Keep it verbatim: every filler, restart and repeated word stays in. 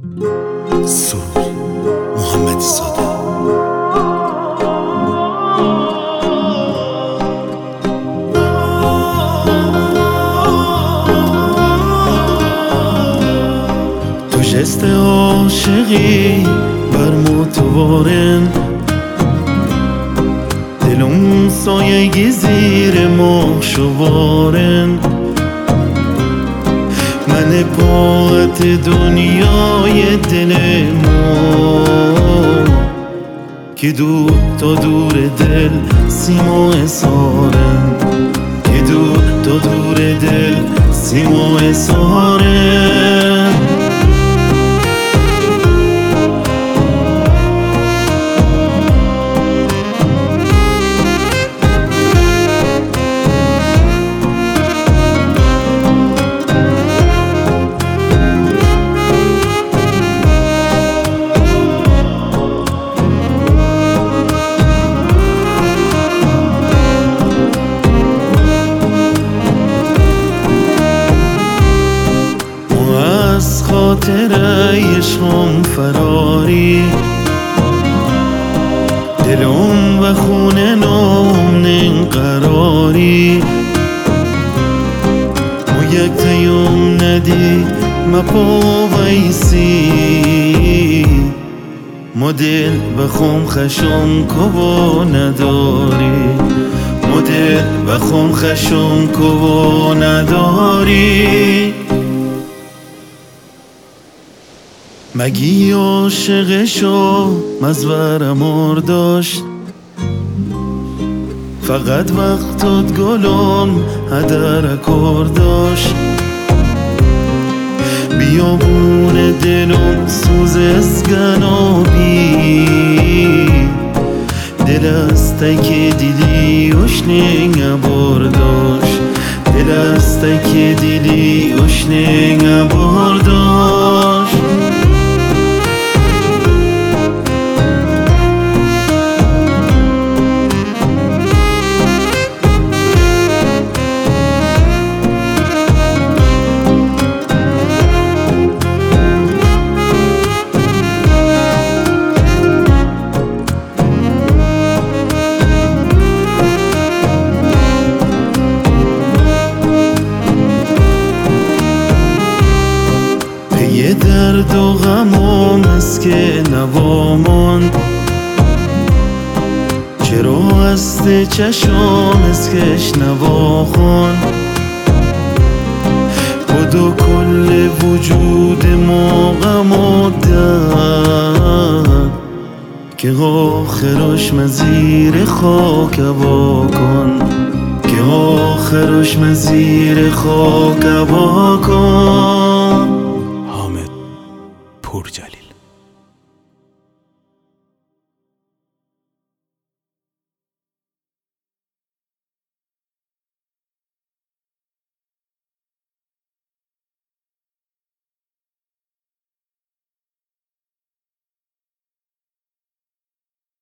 سرور محمد ساده. تو جست عاشقی بر متوارن، دلم سایگی زیر ماه شوارن. من پاعت دنیای دل ما که دور تا دور دل سیما سارن، که دور تا دور دل سیما سارن. خاطر عشقم فراری، دلم و خونه نام نقراری. مو یک تیم ندی مپا ویسی، ما دل و خم خشم کبا نداری، ما دل و خم خشم کبا نداری. مگی عاشقشو مزورم ار داشت، فقط وقتات گلم هدر کار داشت. بیابون دلم سوز اسگنابی، دل استه که دیلی اشنه بار داشت، دل استه که دیلی اشنه بار داشت. یه درد و غمام است که نوامان، چرا است چشام است کش نواخان. خود و کل وجود ما غم و درد، که آخرش مزیر خاک ابا کن، که آخرش مزیر خاک ابا کن. پورجلی.